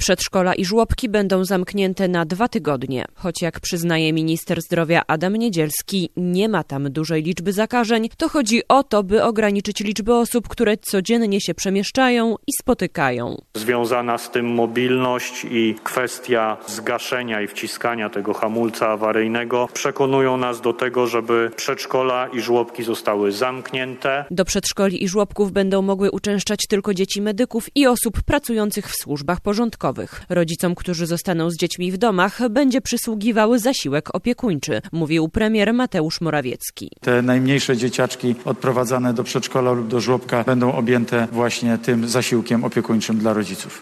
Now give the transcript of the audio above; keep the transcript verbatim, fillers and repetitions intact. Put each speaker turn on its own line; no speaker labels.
Przedszkola i żłobki będą zamknięte na dwa tygodnie. Choć jak przyznaje minister zdrowia Adam Niedzielski, nie ma tam dużej liczby zakażeń, to chodzi o to, by ograniczyć liczbę osób, które codziennie się przemieszczają i spotykają.
Związana z tym mobilność i kwestia zgaszenia i wciskania tego hamulca awaryjnego przekonują nas do tego, żeby przedszkola i żłobki zostały zamknięte.
Do przedszkoli i żłobków będą mogły uczęszczać tylko dzieci medyków i osób pracujących w służbach porządkowych. Rodzicom, którzy zostaną z dziećmi w domach, będzie przysługiwał zasiłek opiekuńczy, mówił premier Mateusz Morawiecki.
Te najmniejsze dzieciaczki odprowadzane do przedszkola lub do żłobka będą objęte właśnie tym zasiłkiem opiekuńczym dla rodziców.